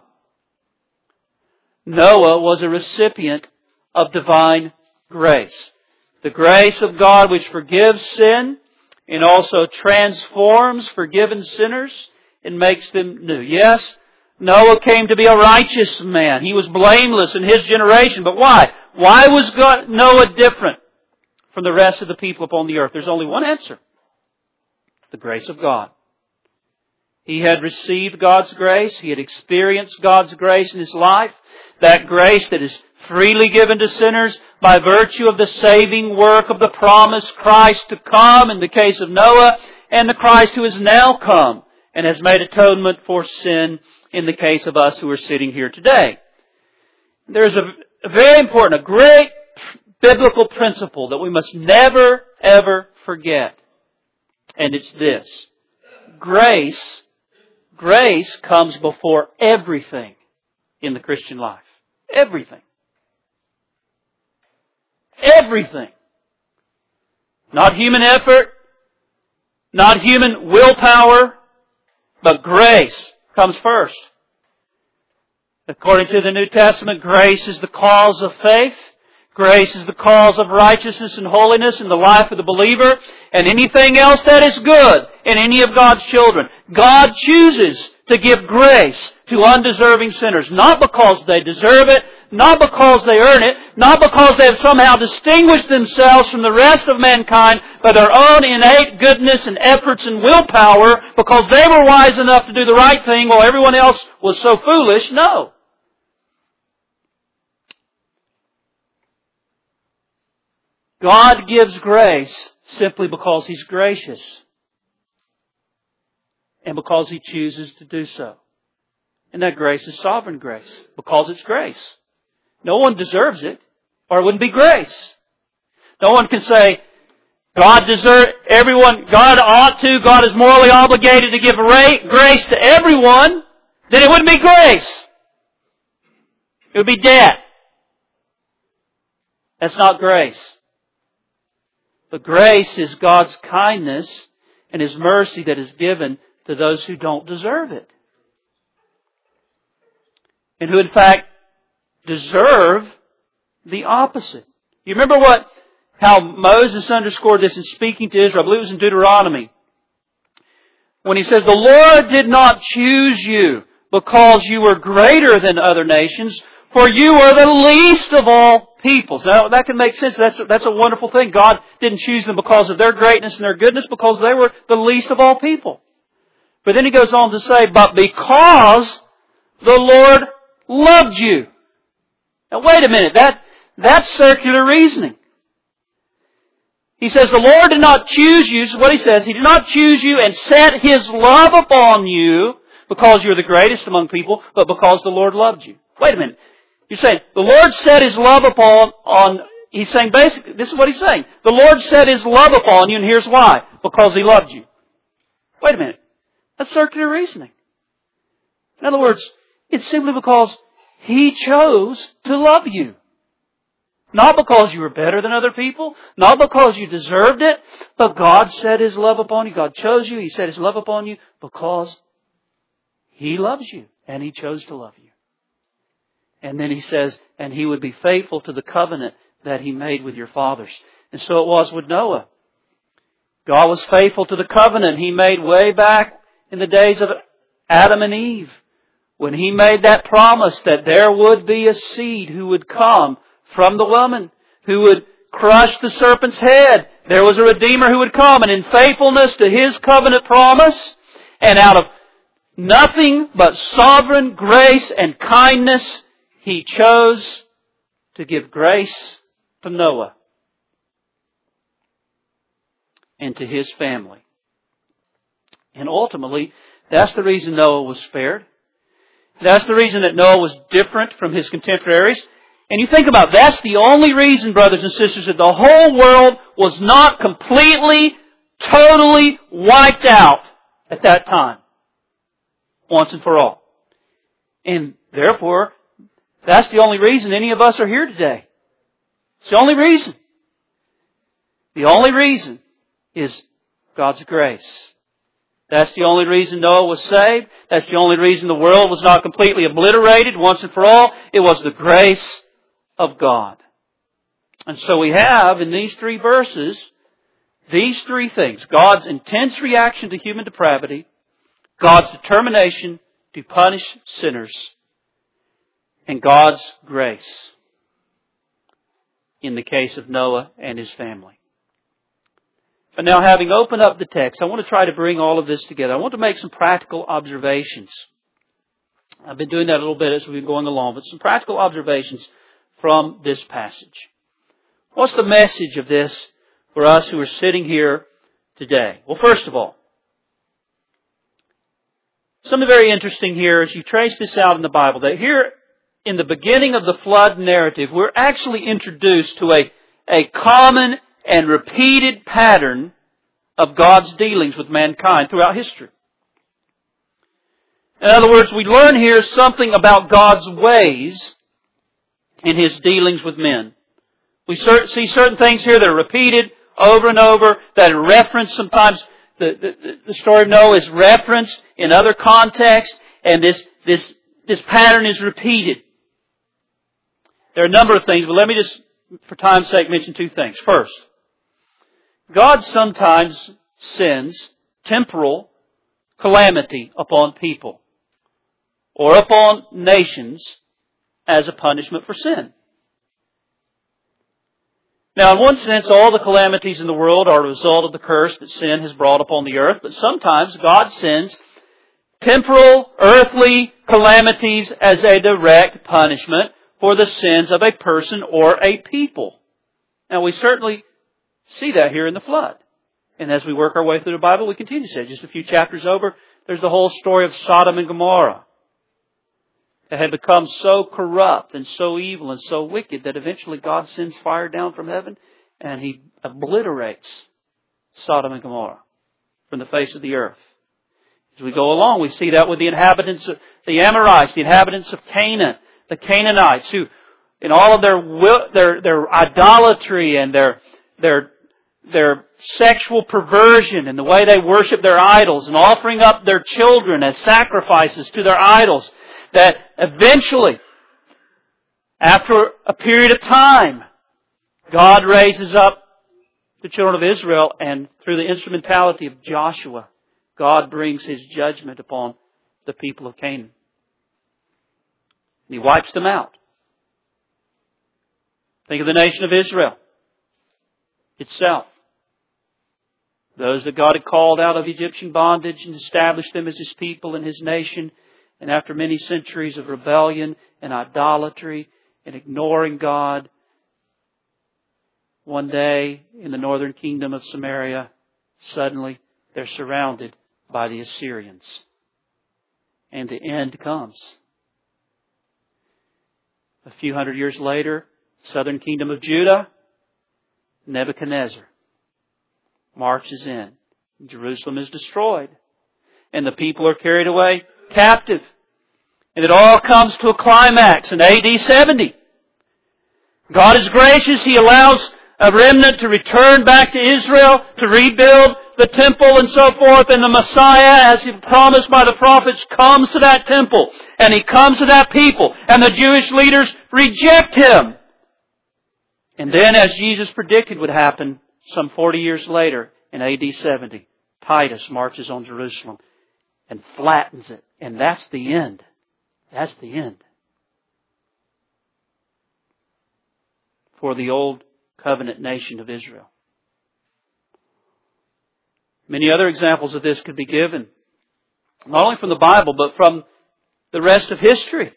Noah was a recipient of divine grace. The grace of God which forgives sin and also transforms forgiven sinners and makes them new. Yes, Noah came to be a righteous man. He was blameless in his generation. But why? Why was God, Noah different from the rest of the people upon the earth? There's only one answer: the grace of God. He had received God's grace. He had experienced God's grace in his life. That grace that is freely given to sinners by virtue of the saving work of the promised Christ to come in the case of Noah, and the Christ who has now come and has made atonement for sin in the case of us who are sitting here today. There's a, a very important, a great biblical principle that we must never, ever forget. And it's this: Grace, grace comes before everything in the Christian life. Everything. Everything. Not human effort, not human willpower, but grace comes first. According to the New Testament, grace is the cause of faith. Grace is the cause of righteousness and holiness in the life of the believer, and anything else that is good in any of God's children. God chooses to give grace to undeserving sinners, not because they deserve it, not because they earn it, not because they have somehow distinguished themselves from the rest of mankind by their own innate goodness and efforts and willpower, because they were wise enough to do the right thing while everyone else was so foolish. No. God gives grace simply because He's gracious and because He chooses to do so. And that grace is sovereign grace because it's grace. No one deserves it, or it wouldn't be grace. No one can say, God deserves, everyone, God ought to, God is morally obligated to give grace to everyone, then it wouldn't be grace. It would be debt. That's not grace. But grace is God's kindness and His mercy that is given to those who don't deserve it. And who in fact deserve the opposite. You remember what, how Moses underscored this in speaking to Israel? I believe it was in Deuteronomy. When he says, the Lord did not choose you because you were greater than other nations, for you are the least of all peoples. Now, that can make sense. That's, that's a wonderful thing. God didn't choose them because of their greatness and their goodness, because they were the least of all people. But then He goes on to say, but because the Lord loved you. Now wait a minute, that, that's circular reasoning. He says, the Lord did not choose you, this is what He says, He did not choose you and set His love upon you because you're the greatest among people, but because the Lord loved you. Wait a minute. You're saying, the Lord set His love upon, on, He's saying basically, this is what He's saying. The Lord set His love upon you, and here's why. Because He loved you. Wait a minute. That's circular reasoning. In other words, it's simply because He chose to love you. Not because you were better than other people, not because you deserved it, but God set His love upon you. God chose you. He set His love upon you because He loves you and He chose to love you. And then He says, and He would be faithful to the covenant that He made with your fathers. And so it was with Noah. God was faithful to the covenant He made way back in the days of Adam and Eve, when He made that promise that there would be a seed who would come from the woman, who would crush the serpent's head. There was a Redeemer who would come, and in faithfulness to His covenant promise, and out of nothing but sovereign grace and kindness, He chose to give grace to Noah and to his family. And ultimately, that's the reason Noah was spared. That's the reason that Noah was different from his contemporaries. And you think about it, that's the only reason, brothers and sisters, that the whole world was not completely, totally wiped out at that time. Once and for all. And therefore, that's the only reason any of us are here today. It's the only reason. The only reason is God's grace. That's the only reason Noah was saved. That's the only reason the world was not completely obliterated once and for all. It was the grace of God. And so we have in these three verses, these three things. God's intense reaction to human depravity, God's determination to punish sinners, and God's grace in the case of Noah and his family. But now, having opened up the text, I want to try to bring all of this together. I want to make some practical observations. I've been doing that a little bit as we've been going along, but some practical observations from this passage. What's the message of this for us who are sitting here today? Well, first of all, something very interesting here as you trace this out in the Bible, that here in the beginning of the flood narrative, we're actually introduced to a, a common and repeated pattern of God's dealings with mankind throughout history. In other words, we learn here something about God's ways in His dealings with men. We see certain things here that are repeated over and over, that are referenced sometimes. The, the, the story of Noah is referenced in other contexts, and this, this, this pattern is repeated. There are a number of things, but let me just, for time's sake, mention two things. First, God sometimes sends temporal calamity upon people or upon nations as a punishment for sin. Now, in one sense, all the calamities in the world are a result of the curse that sin has brought upon the earth, but sometimes God sends temporal, earthly calamities as a direct punishment for the sins of a person or a people. Now, we certainly see that here in the flood. And as we work our way through the Bible, we continue to see it. Just a few chapters over, there's the whole story of Sodom and Gomorrah. It had become so corrupt and so evil and so wicked that eventually God sends fire down from heaven and He obliterates Sodom and Gomorrah from the face of the earth. As we go along, we see that with the inhabitants of the Amorites, the inhabitants of Canaan, the Canaanites, who in all of their their, their idolatry and their their their sexual perversion and the way they worship their idols and offering up their children as sacrifices to their idols, that eventually, after a period of time, God raises up the children of Israel, and through the instrumentality of Joshua, God brings His judgment upon the people of Canaan. And He wipes them out. Think of the nation of Israel itself. Those that God had called out of Egyptian bondage and established them as His people and His nation. And after many centuries of rebellion and idolatry and ignoring God, one day in the northern kingdom of Samaria, suddenly they're surrounded by the Assyrians. And the end comes. A few hundred years later, southern kingdom of Judah, Nebuchadnezzar marches in. Jerusalem is destroyed. And the people are carried away captive. And it all comes to a climax in A D seventy. God is gracious. He allows a remnant to return back to Israel, to rebuild the temple and so forth. And the Messiah, as He promised by the prophets, comes to that temple. And He comes to that people. And the Jewish leaders reject Him. And then, as Jesus predicted would happen some forty years later in A D seventy, Titus marches on Jerusalem and flattens it. And that's the end. That's the end. For the old covenant nation of Israel. Many other examples of this could be given. Not only from the Bible, but from the rest of history.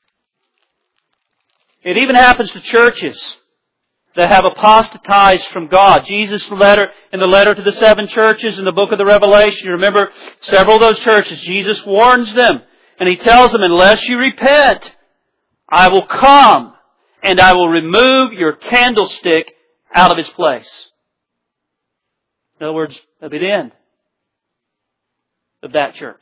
It even happens to churches that have apostatized from God. Jesus' letter, in the letter to the seven churches in the book of the Revelation, you remember several of those churches, Jesus warns them. And He tells them, unless you repent, I will come and I will remove your candlestick out of its place. In other words, that'll be the end of that church.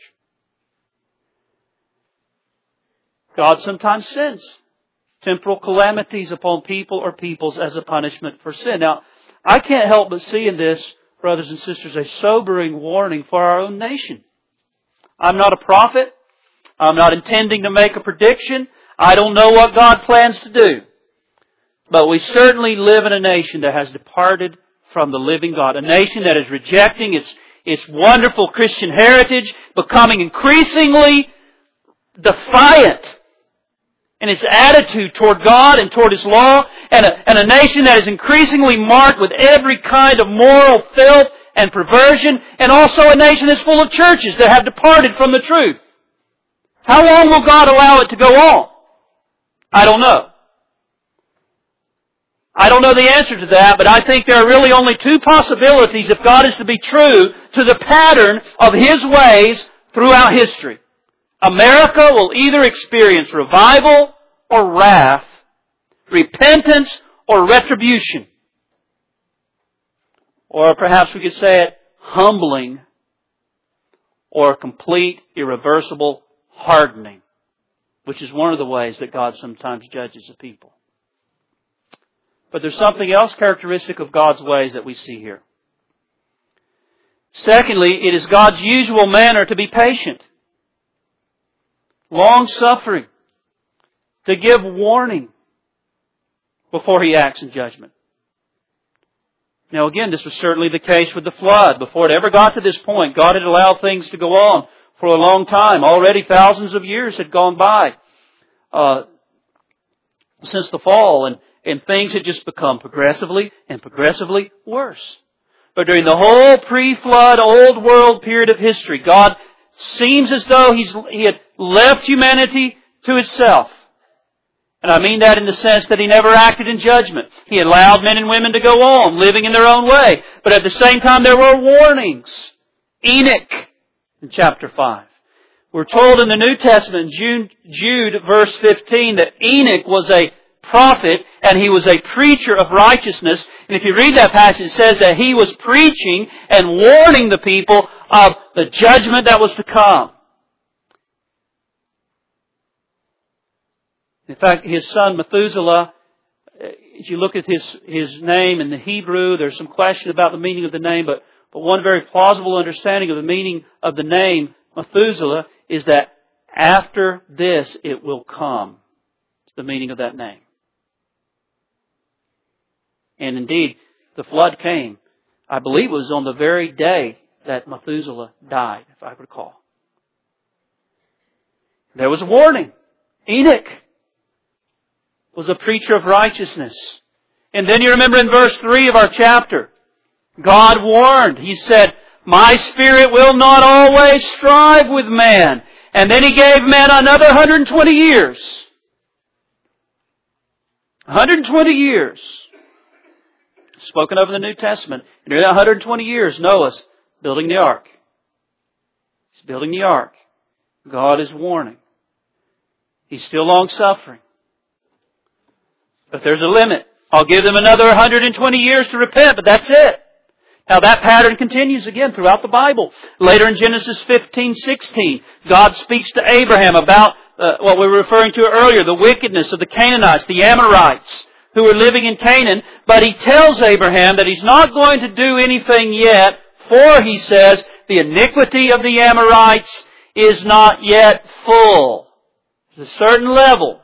God sometimes sends temporal calamities upon people or peoples as a punishment for sin. Now, I can't help but see in this, brothers and sisters, a sobering warning for our own nation. I'm not a prophet. I'm not intending to make a prediction. I don't know what God plans to do. But we certainly live in a nation that has departed from the living God. A nation that is rejecting its, its wonderful Christian heritage, becoming increasingly defiant in its attitude toward God and toward His law, and a, and a nation that is increasingly marked with every kind of moral filth and perversion, and also a nation that's full of churches that have departed from the truth. How long will God allow it to go on? I don't know. I don't know the answer to that, but I think there are really only two possibilities if God is to be true to the pattern of His ways throughout history. America will either experience revival or wrath, repentance or retribution. Or perhaps we could say it, humbling or complete, irreversible hardening, which is one of the ways that God sometimes judges a people. But there's something else characteristic of God's ways that we see here. Secondly, it is God's usual manner to be patient, long-suffering, to give warning before He acts in judgment. Now again, this was certainly the case with the flood. Before it ever got to this point, God had allowed things to go on for a long time. Already thousands of years had gone by uh, since the fall, and, and things had just become progressively and progressively worse. But during the whole pre-flood, old world period of history, God seems as though he's, He had left humanity to itself. And I mean that in the sense that He never acted in judgment. He allowed men and women to go on, living in their own way. But at the same time, there were warnings. Enoch, in chapter five. We're told in the New Testament, Jude, Jude verse fifteen, that Enoch was a prophet and he was a preacher of righteousness. And if you read that passage, it says that he was preaching and warning the people of the judgment that was to come. In fact, his son Methuselah, if you look at his, his name in the Hebrew, there's some question about the meaning of the name, but, but one very plausible understanding of the meaning of the name Methuselah is that after this it will come. It's the meaning of that name. And indeed, the flood came. I believe it was on the very day that Methuselah died, if I recall. There was a warning. Enoch was a preacher of righteousness. And then you remember in verse three of our chapter, God warned. He said, my spirit will not always strive with man, And then He gave man another one hundred twenty years. one hundred twenty years. Spoken of in the New Testament. And in that one hundred twenty years, Noah's building the ark. He's building the ark. God is warning. He's still long-suffering. But there's a limit. I'll give them another one hundred twenty years to repent, but that's it. Now that pattern continues again throughout the Bible. Later in Genesis fifteen sixteen, God speaks to Abraham about uh, what we were referring to earlier, the wickedness of the Canaanites, the Amorites, who were living in Canaan. But He tells Abraham that He's not going to do anything yet, for, He says, the iniquity of the Amorites is not yet full. There's a certain level.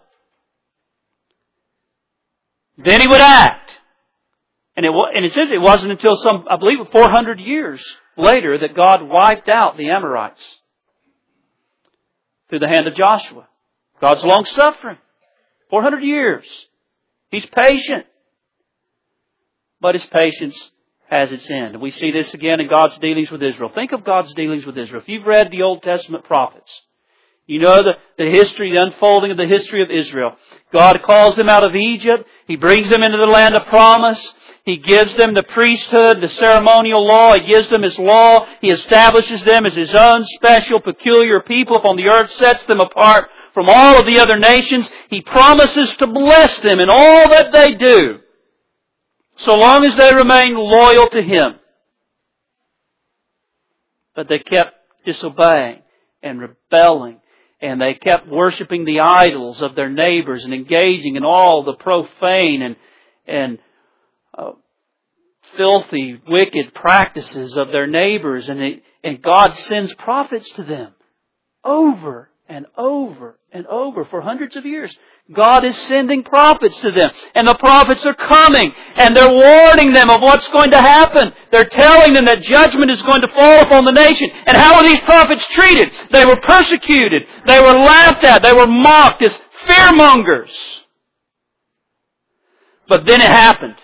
Then He would act. And it, and it says it wasn't until some, I believe, four hundred years later that God wiped out the Amorites through the hand of Joshua. God's long-suffering. four hundred years. He's patient. But His patience has its end. We see this again in God's dealings with Israel. Think of God's dealings with Israel. If you've read the Old Testament prophets, you know the, the history, the unfolding of the history of Israel. God calls them out of Egypt. He brings them into the land of promise. He gives them the priesthood, the ceremonial law. He gives them His law. He establishes them as His own special, peculiar people upon the earth, sets them apart from all of the other nations. He promises to bless them in all that they do, so long as they remain loyal to Him. But they kept disobeying and rebelling. And they kept worshiping the idols of their neighbors and engaging in all the profane and, and uh, filthy, wicked practices of their neighbors. And, it, and God sends prophets to them over and over and over for hundreds of years. God is sending prophets to them. And the prophets are coming. And they're warning them of what's going to happen. They're telling them that judgment is going to fall upon the nation. And how are these prophets treated? They were persecuted. They were laughed at. They were mocked as fearmongers. But then it happened.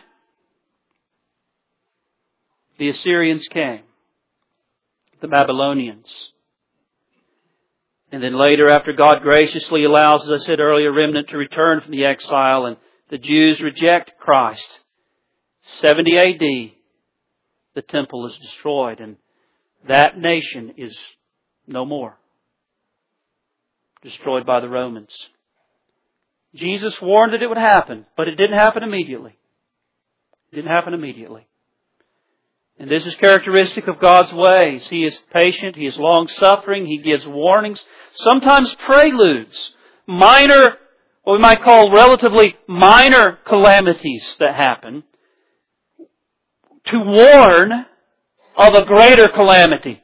The Assyrians came. The Babylonians. And then later, after God graciously allows, as I said earlier, a remnant to return from the exile, and the Jews reject Christ, seventy A D, the temple is destroyed, and that nation is no more. Destroyed by the Romans. Jesus warned that it would happen, but it didn't happen immediately. It didn't happen immediately. And this is characteristic of God's ways. He is patient. He is long-suffering. He gives warnings. Sometimes preludes. Minor, what we might call relatively minor calamities that happen to warn of a greater calamity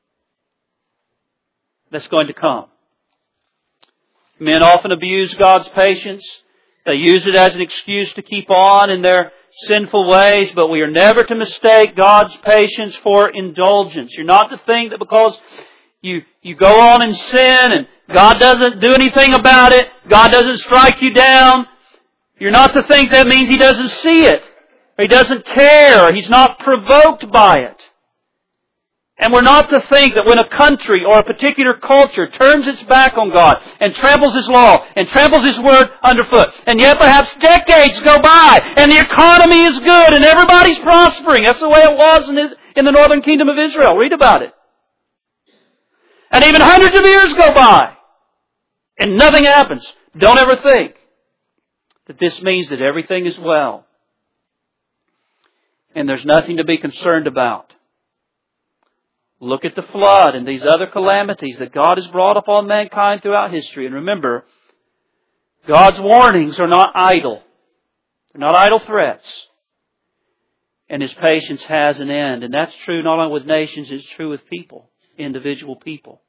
that's going to come. Men often abuse God's patience. They use it as an excuse to keep on in their sinful ways, but we are never to mistake God's patience for indulgence. You're not to think that because you, you go on in sin and God doesn't do anything about it, God doesn't strike you down, you're not to think that means He doesn't see it, or He doesn't care, or He's not provoked by it. And we're not to think that when a country or a particular culture turns its back on God and tramples His law and tramples His word underfoot, and yet perhaps decades go by and the economy is good and everybody's prospering. That's the way it was in, in the northern kingdom of Israel. Read about it. And even hundreds of years go by and nothing happens. Don't ever think that this means that everything is well and there's nothing to be concerned about. Look at the flood and these other calamities that God has brought upon mankind throughout history. And remember, God's warnings are not idle. They're not idle threats. And His patience has an end. And that's true not only with nations, it's true with people, individual people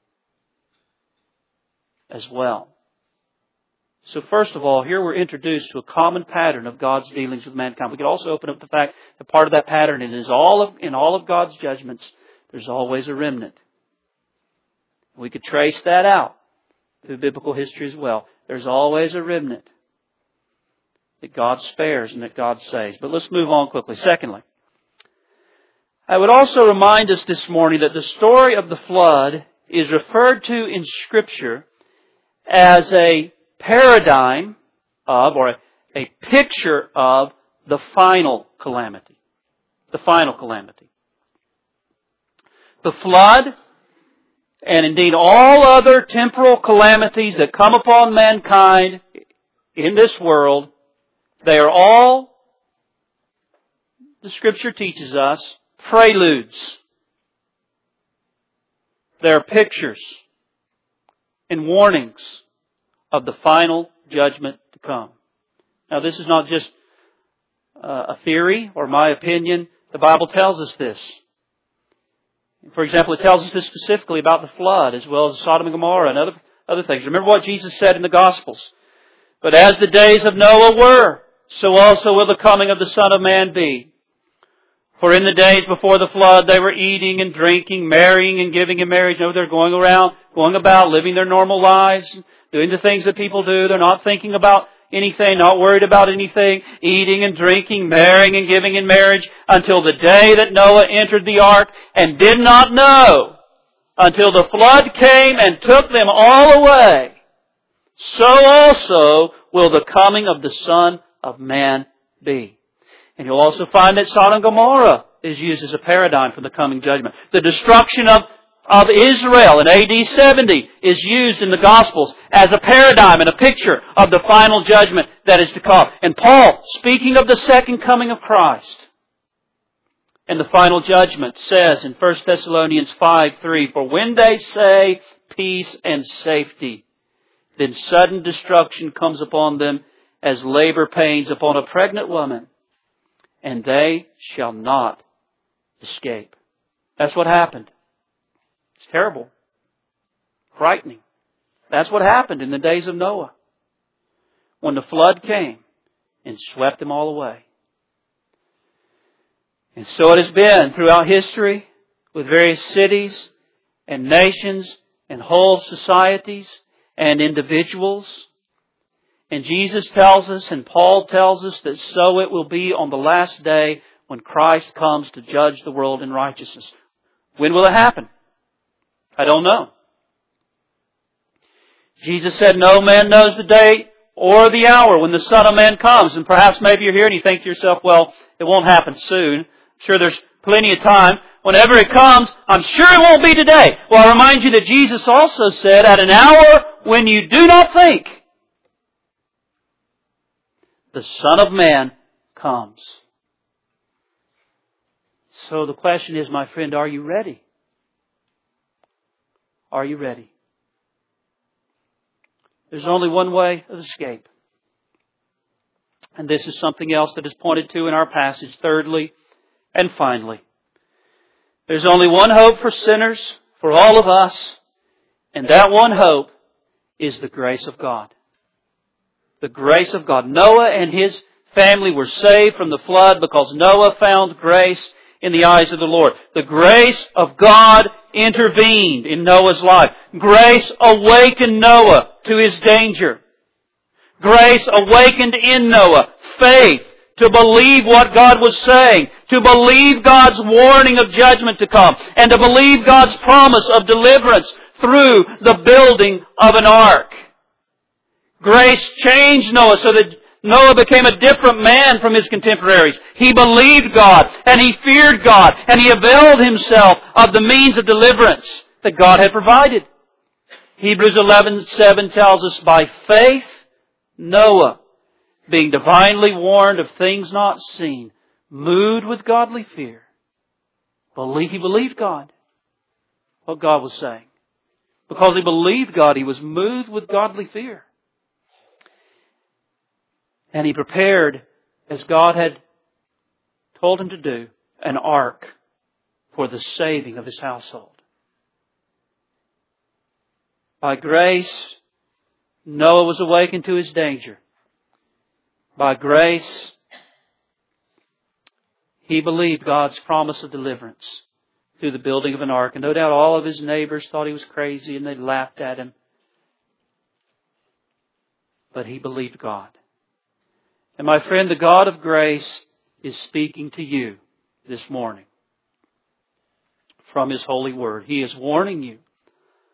as well. So first of all, here we're introduced to a common pattern of God's dealings with mankind. We could also open up the fact that part of that pattern is all of, in all of God's judgments, there's always a remnant. We could trace that out through biblical history as well. There's always a remnant that God spares and that God saves. But let's move on quickly. Secondly, I would also remind us this morning that the story of the flood is referred to in Scripture as a paradigm of, or a, a picture of, the final calamity. The final calamity. The flood, and indeed all other temporal calamities that come upon mankind in this world, they are all, the Scripture teaches us, preludes. They are pictures and warnings of the final judgment to come. Now, this is not just uh, a theory or my opinion. The Bible tells us this. For example, it tells us this specifically about the flood, as well as Sodom and Gomorrah and other, other things. Remember what Jesus said in the Gospels. But as the days of Noah were, so also will the coming of the Son of Man be. For in the days before the flood, they were eating and drinking, marrying and giving in marriage. No, they're going around, going about, living their normal lives, doing the things that people do. They're not thinking about anything, not worried about anything, eating and drinking, marrying and giving in marriage, until the day that Noah entered the ark, and did not know until the flood came and took them all away. So also will the coming of the Son of Man be. And you'll also find that Sodom and Gomorrah is used as a paradigm for the coming judgment. The destruction of, of Israel in A D seventy is used in the Gospels as a paradigm and a picture of the final judgment that is to come. And Paul, speaking of the second coming of Christ and the final judgment, says in First Thessalonians five three, For when they say peace and safety, then sudden destruction comes upon them as labor pains upon a pregnant woman, and they shall not escape. That's what happened. It's terrible. Frightening. That's what happened in the days of Noah, when the flood came and swept them all away. And so it has been throughout history with various cities and nations and whole societies and individuals. And Jesus tells us, and Paul tells us, that so it will be on the last day when Christ comes to judge the world in righteousness. When will it happen? I don't know. Jesus said, no man knows the day or the hour when the Son of Man comes. And perhaps maybe you're here and you think to yourself, well, it won't happen soon. I'm sure there's plenty of time. Whenever it comes, I'm sure it won't be today. Well, I remind you that Jesus also said, at an hour when you do not think, the Son of Man comes. So the question is, my friend, are you ready? Are you ready? There's only one way of escape. And this is something else that is pointed to in our passage. Thirdly and finally, there's only one hope for sinners, for all of us, and that one hope is the grace of God. The grace of God. Noah and his family were saved from the flood because Noah found grace in the eyes of the Lord. The grace of God intervened in Noah's life. Grace awakened Noah to his danger. Grace awakened in Noah faith to believe what God was saying, to believe God's warning of judgment to come, and to believe God's promise of deliverance through the building of an ark. Grace changed Noah so that Noah became a different man from his contemporaries. He believed God, and he feared God, and he availed himself of the means of deliverance that God had provided. Hebrews eleven seven tells us, by faith, Noah, being divinely warned of things not seen, moved with godly fear, believe, he believed God, what God was saying. Because he believed God, he was moved with godly fear. And he prepared, as God had told him to do, an ark for the saving of his household. By grace, Noah was awakened to his danger. By grace, he believed God's promise of deliverance through the building of an ark. And no doubt all of his neighbors thought he was crazy and they laughed at him. But he believed God. And my friend, the God of grace is speaking to you this morning from His holy word. He is warning you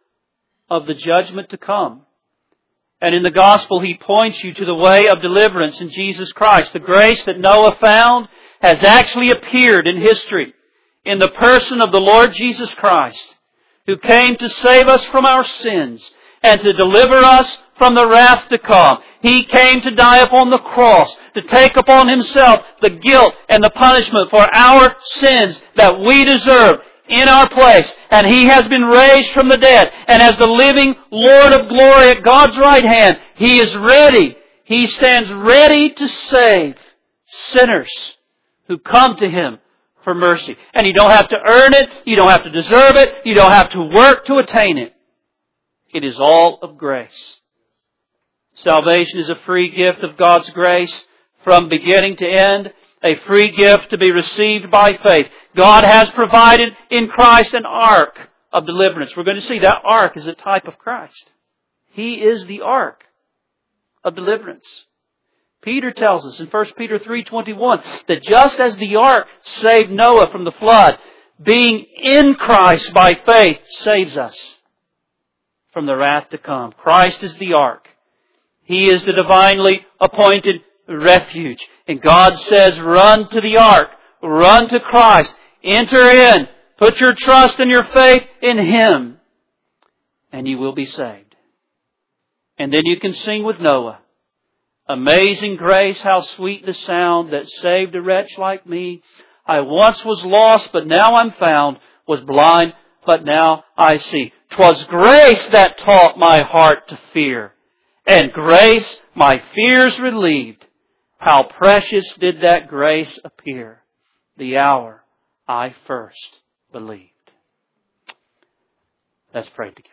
of the judgment to come. And in the Gospel, He points you to the way of deliverance in Jesus Christ. The grace that Noah found has actually appeared in history in the person of the Lord Jesus Christ, who came to save us from our sins and to deliver us from the wrath to come. He came to die upon the cross, to take upon Himself the guilt and the punishment for our sins that we deserve in our place. And He has been raised from the dead. And as the living Lord of glory at God's right hand, He is ready. He stands ready to save sinners who come to Him for mercy. And you don't have to earn it. You don't have to deserve it. You don't have to work to attain it. It is all of grace. Salvation is a free gift of God's grace from beginning to end. A free gift to be received by faith. God has provided in Christ an ark of deliverance. We're going to see that ark is a type of Christ. He is the ark of deliverance. Peter tells us in First Peter three twenty-one that just as the ark saved Noah from the flood, being in Christ by faith saves us from the wrath to come. Christ is the ark. He is the divinely appointed refuge. And God says, run to the ark. Run to Christ. Enter in. Put your trust and your faith in Him. And you will be saved. And then you can sing with Noah. Amazing grace, how sweet the sound that saved a wretch like me. I once was lost, but now I'm found. Was blind, but now I see. 'Twas grace that taught my heart to fear. And grace my fears relieved. How precious did that grace appear the hour I first believed. Let's pray together.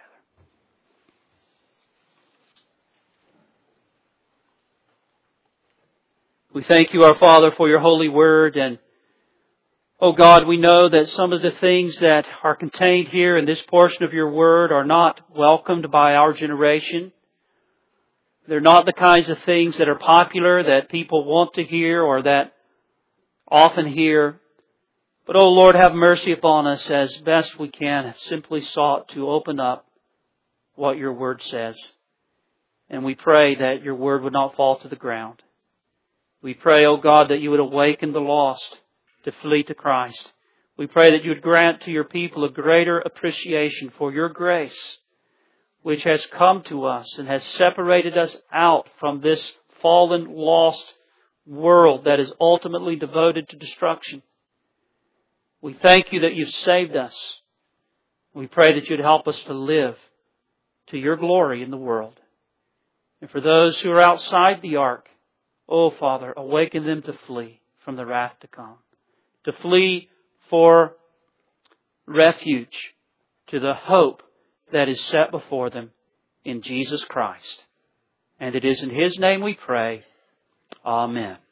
We thank You, our Father, for Your holy word. And, oh God, we know that some of the things that are contained here in this portion of Your word are not welcomed by our generation. They're not the kinds of things that are popular, that people want to hear or that often hear. But, oh Lord, have mercy upon us as best we can. Have simply sought to open up what Your word says. And we pray that Your word would not fall to the ground. We pray, oh God, that You would awaken the lost to flee to Christ. We pray that You would grant to Your people a greater appreciation for Your grace, which has come to us and has separated us out from this fallen, lost world that is ultimately devoted to destruction. We thank You that You've saved us. We pray that You'd help us to live to Your glory in the world. And for those who are outside the ark, oh Father, awaken them to flee from the wrath to come. To flee for refuge to the hope that is set before them in Jesus Christ. And it is in His name we pray. Amen.